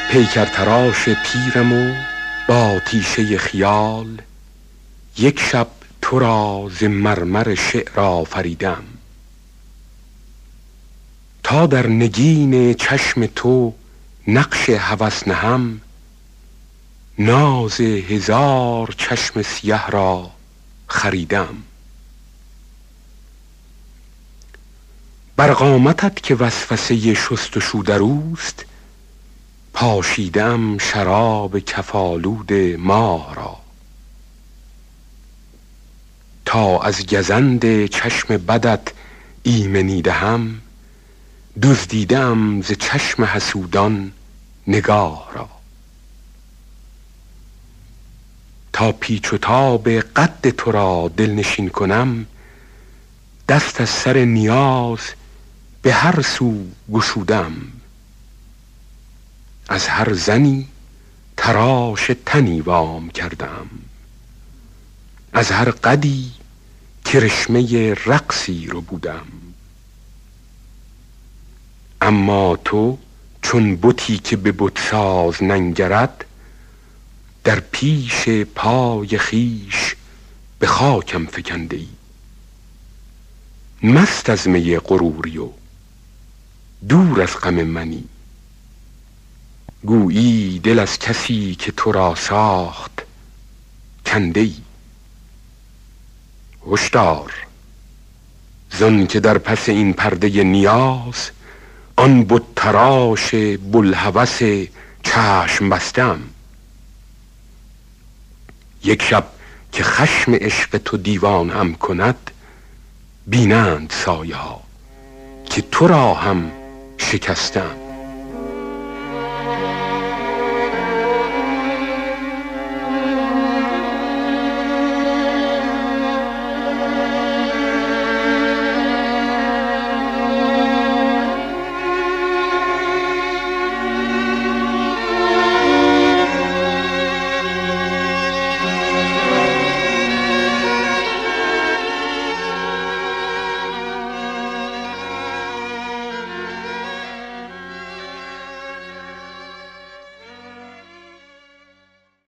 پیکر تراش پیرم و با تیشه خیال، یک شب تو را ز مرمر شعر آفریدم. تا در نگین چشم تو نقش هوس نهم، ناز هزار چشم سیه را خریدم. بر قامتت که وسوسه شست و شو در اوست، پاشیدم شراب کفالود ماه را. تا از گزند چشم بدت ایمنی دهم، دزدیدم ز چشم حسودان نگاه را. تا پیچ و تاب قد تو را دلنشین کنم، دست از سر نیاز به هر سو گشودم. از هر زنی تراش تنی وام کردم، از هر قدی کرشمه رقصی رو بودم. اما تو چون بتی که به بتساز ننگرد، در پیش پای خیش به خاکم فکنده ای. مست از می غروری و دور از غم منی، گویی دل از کسی که تو را ساخت کنده ای. هشدار زن که در پس این پرده نیاز، آن بت تراش بوالهوس چشم بستم. یک شب که خشم عشق تو دیوانم کند، بینند سایه ها که تو را هم شکستم.